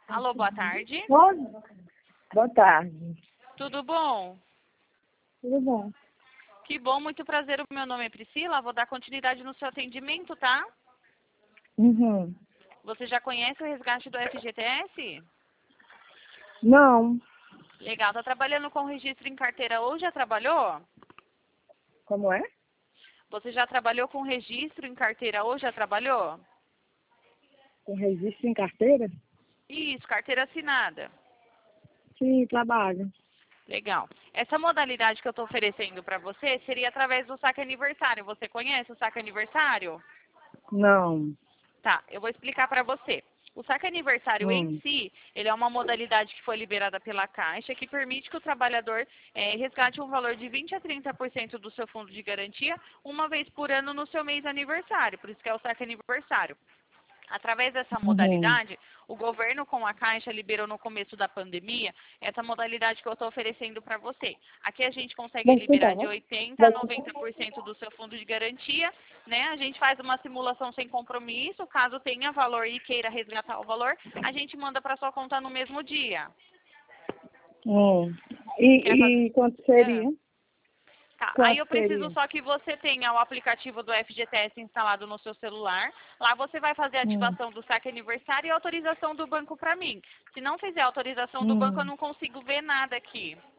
Alô, boa tarde. Oi. Boa tarde. Tudo bom? Tudo bom? Que bom, muito prazer. O meu nome é Priscila. Vou dar continuidade no seu atendimento, tá? Uhum. Você já conhece o resgate do FGTS? Não. Legal. Tá trabalhando com registro em carteira ou já trabalhou? Como é? Você já trabalhou com registro em carteira ou já trabalhou? Com registro em carteira? Isso, carteira assinada. Sim, trabalho. Legal. Essa modalidade que eu estou oferecendo para você seria através do saque aniversário. Você conhece o saque aniversário? Não. Tá, eu vou explicar para você. O saque aniversário em si, ele é uma modalidade que foi liberada pela Caixa que permite que o trabalhador resgate um valor de 20 a 30% do seu fundo de garantia uma vez por ano no seu mês aniversário. Por isso que é o saque aniversário. Através dessa Uhum. modalidade, o governo com a Caixa liberou no começo da pandemia essa modalidade que eu estou oferecendo para você. Aqui a gente consegue Vai liberar explicar, de né? 80% a Vai explicar. 90% do seu fundo de garantia, né? A gente faz uma simulação sem compromisso, caso tenha valor e queira resgatar o valor, a gente manda para sua conta no mesmo dia. Hum. Quer fazer? E quanto Ah. seria? Tá, aí Quanto eu preciso seria? só que você tenha o aplicativo do FGTS instalado no seu celular. Lá você vai fazer a Hum. ativação do saque aniversário e a autorização do banco para mim. Se não fizer a autorização do banco, eu Hum. não consigo ver nada aqui.